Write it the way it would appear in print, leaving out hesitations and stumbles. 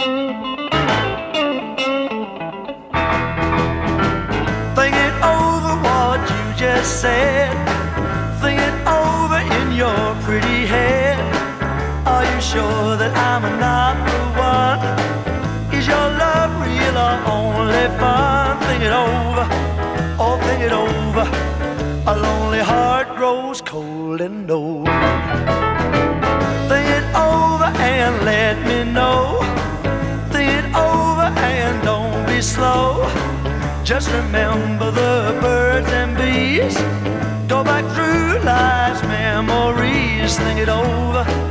Think it over what you just said. Think it over in your pretty head. Are you sure that I'm not the one? Is your love real or only fun? Think it over, oh think it over. A lonely heart grows cold and old. Think it over and let me know. Think it over and don't be slow. Just remember the birds and bees. Go back through life's memories. Think it over.